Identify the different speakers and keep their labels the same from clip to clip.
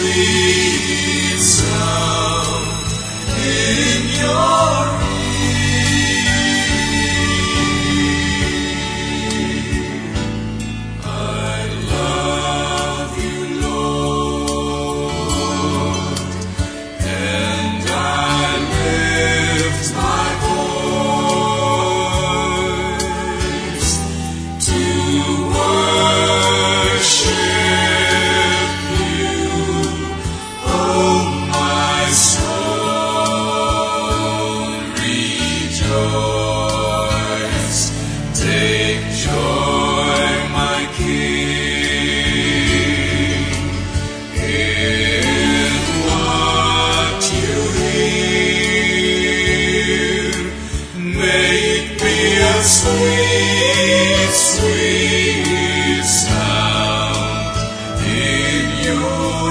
Speaker 1: sweet sound in your ear. I love you, Lord, and I lift my voice to worship you, oh my soul, rejoice. Take joy, my King, in what you hear. May it be a sweet, sweet sound in your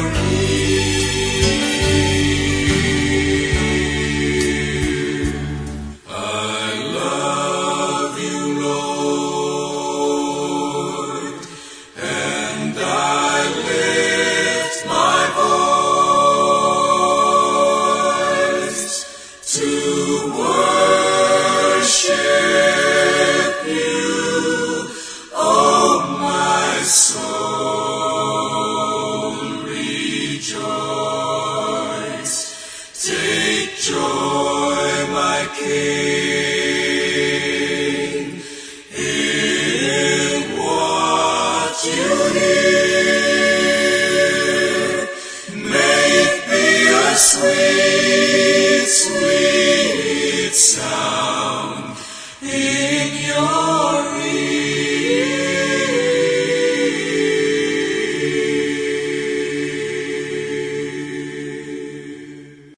Speaker 1: ear. I love you, Lord, and I lift my voice to worship you, oh my soul, rejoice. Take joy, my King.